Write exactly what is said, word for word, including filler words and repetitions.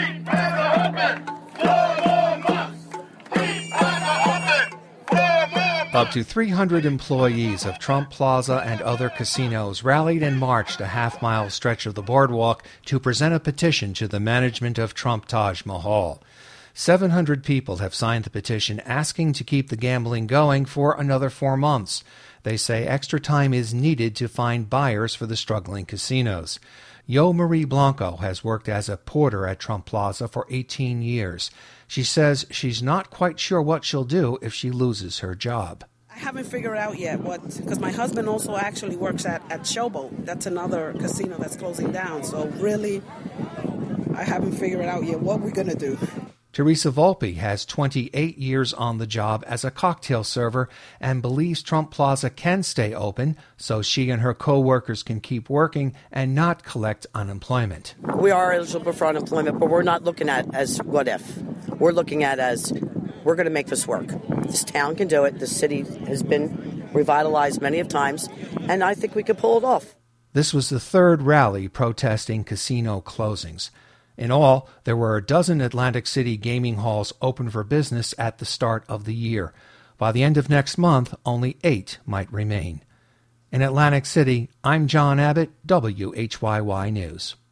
Up to three hundred employees of Trump Plaza and other casinos rallied and marched a half-mile stretch of the boardwalk to present a petition to the management of Trump Taj Mahal. seven hundred people have signed the petition asking to keep the gambling going for another four months. They say extra time is needed to find buyers for the struggling casinos. Yo Marie Blanco has worked as a porter at Trump Plaza for eighteen years. She says she's not quite sure what she'll do if she loses her job. I haven't figured out yet what, because my husband also actually works at, at Showboat. That's another casino that's closing down. So really, I haven't figured out yet what we're going to do. Teresa Volpe has twenty-eight years on the job as a cocktail server and believes Trump Plaza can stay open so she and her co-workers can keep working and not collect unemployment. We are eligible for unemployment, but we're not looking at as what if. We're looking at as we're going to make this work. This town can do it. The city has been revitalized many of times, and I think we could pull it off. This was the third rally protesting casino closings. In all, there were a dozen Atlantic City gaming halls open for business at the start of the year. By the end of next month, only eight might remain. In Atlantic City, I'm John Abbott, W H Y Y News.